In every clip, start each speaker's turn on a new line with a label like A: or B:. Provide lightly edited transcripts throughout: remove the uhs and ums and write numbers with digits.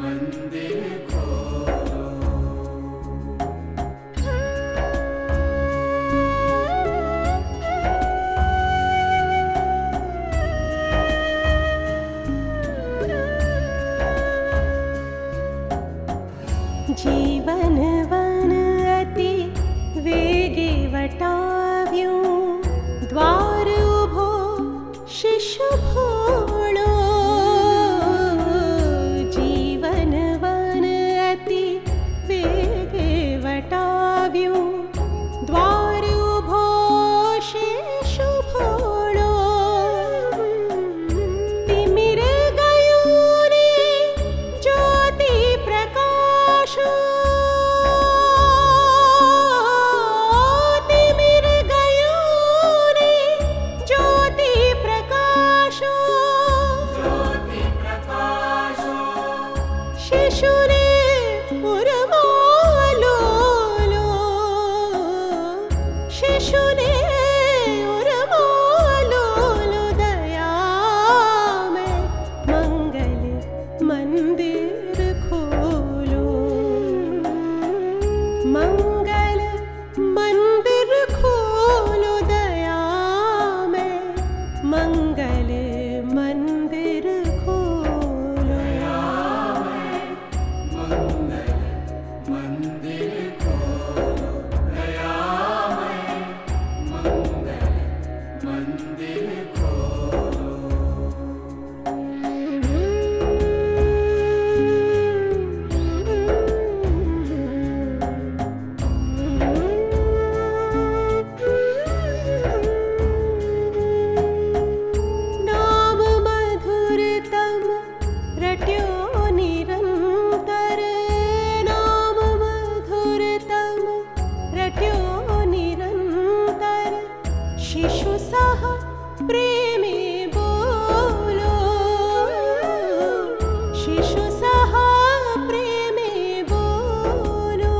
A: जीवन वन अति वेगे वटाव्यूं द्वार उभो शिशु भोळो। जीवन वन अति वेगे वटाव्यूं द्वार उभो शिशु भोळो। तिमिर गयुं ने ज्योति प्रकाश, तिमिर गयुं ने ज्योति प्रकाश। शिशुने उर्मालो लो, शिशुने उर्मालो लो। दया में मंगल मंदिर खोलो, मंगल मंदिर खोलो। दया में मंगल मंदिर खोलो। नाम मधुरतम रट्यो निरंतर, नाम मधुरतम रट्यो निरंतर। शिशु सह प्रेमे बोलो, शिशु सह प्रेमे बोलो।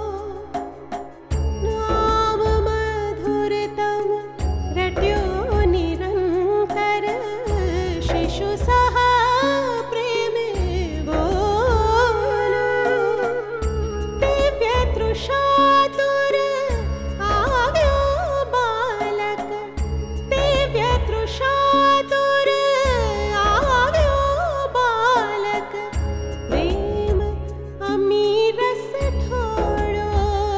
A: नाम मधुरतम रट्यो निरंतर, शिशु सह प्रेमे बोलो। दिव्य तृषातुर आव्यो बालक, दिव्य तृषातुर आव्यो बालक। प्रेम अमीरस ढोळो,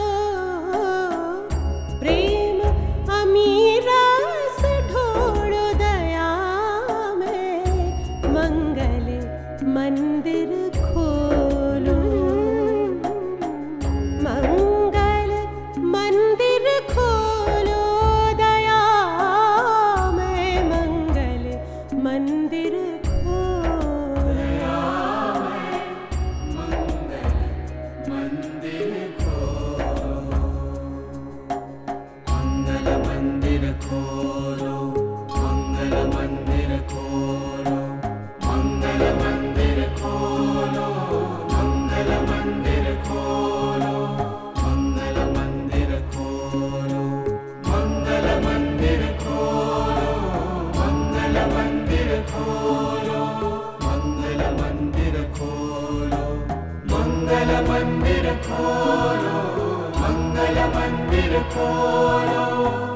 A: प्रेम अमीरस ढोळो। दया में मंगल मंदिर खोलो, मंगल मंदिर खोलो। दया में मंगल मंदिर खोलो।
B: मंगल मंदिर खोलो।